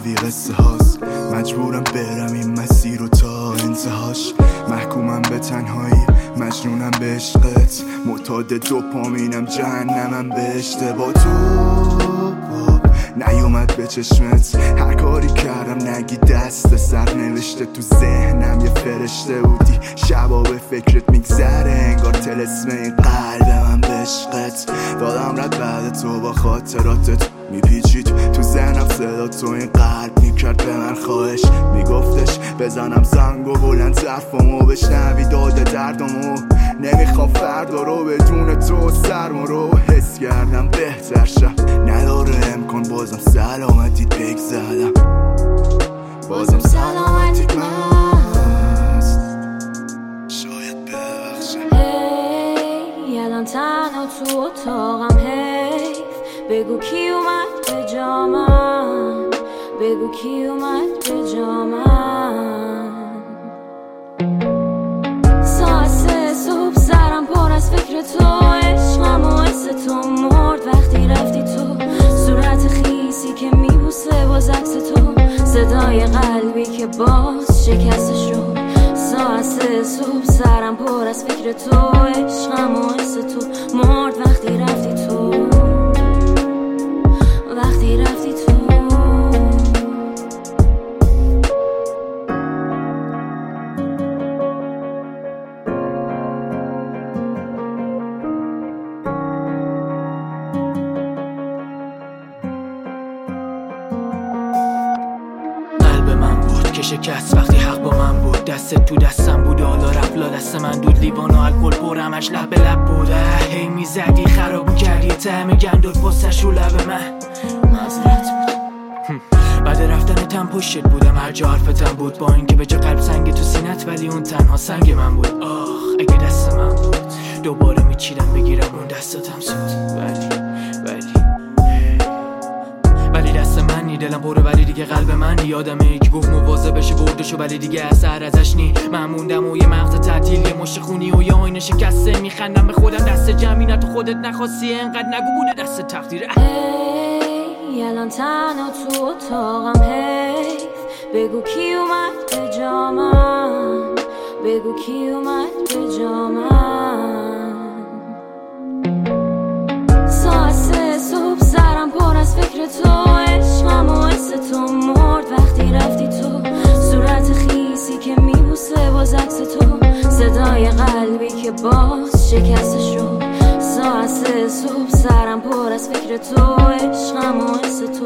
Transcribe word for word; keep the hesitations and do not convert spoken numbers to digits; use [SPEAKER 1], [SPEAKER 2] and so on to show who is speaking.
[SPEAKER 1] راوی قصه هاست. مجبورم برم این مسیر رو تا انتهاش. محکومم به تنهایی، مجنونم به عشقت، معتاد دوپامینم، جهنمم به اشتباه تو. نیومد به چشمت هر کاری کردم نگی دست سر نوشته تو ذهنم یه فرشته بودی. شبا به فکرت میگذره انگار طلسم این قلب من به عشقت. دادم رد بعد تو با خاطراتت میپیچید تو ذهنم، صدا تو این قلب میکرد به من خواهش، میگفتش بزنم زنگ و بلند ظرفمو بشنوی داده دردمو. نمیخوام فردا رو بدون تو سرما رو حس کردم بهتر شد. نداره امکان بازم سلامتیت بگذدم، بازم سلامتیت مست شاید ببخشم.
[SPEAKER 2] هی الان تنها تو اتاقم، حیف بگو کی اومد به جا من، بگو کی اومد به جا من. ساعت سه صبح سرم پر از فکر تو، عشقم و حس تو مرد وقتی رفتی تو. صورت خیسی که میبوسه باز عکس تو، صدای قلبی که باز شکسته شد. ساعت سه صبح سرم پر از فکر تو، عشقم و حس تو مرد وقتی رفتی تو، وقتی رفتی تو.
[SPEAKER 3] که شکست وقتی حق با من بود، دستت تو دستم بود و حالا رفت لا دست من دود. لیوان و الکل پرمش لب به لب بوده، هی میزدی خراب کردی طعم گندل پستش رو لب من. معذرت بود بعد رفتنتم پشت بودم، هر جا حرفتم بود، با اینکه به جا قلب سنگ تو سینت ولی اون تنها سنگ من بود. آخ اگه دست من بود دوباره میچیدم بگیرم اون دستاتم سود، ولی ولی ولی دست منی، دلم پره ولی دیگه قلب منی. یادمه که گفت مواظبش بردشو ولی دیگه اثر ازش نی. من موندم و یه مغز تعطیل، یه مشت خونی و یه آینه شکسته. میخندم به خودم دست جمعی، نه تو خودت نخواستی انقدر نگو بوده دست تقدیره.
[SPEAKER 2] هی الان تنها تو اتاقم، حیف بگو کی اومد به جا من، بگو کی اومد به جا من. ساعت سه صبح سرم پر از فکر تو، عشقم و حس تو مرد وقتی رفتی تو. صورت خیسی که میبوسه باز عکس تو، صدای قلبی که باز شکسته شد. ساعت سه صبح سرم پر از فکر تو، عشقم و حس تو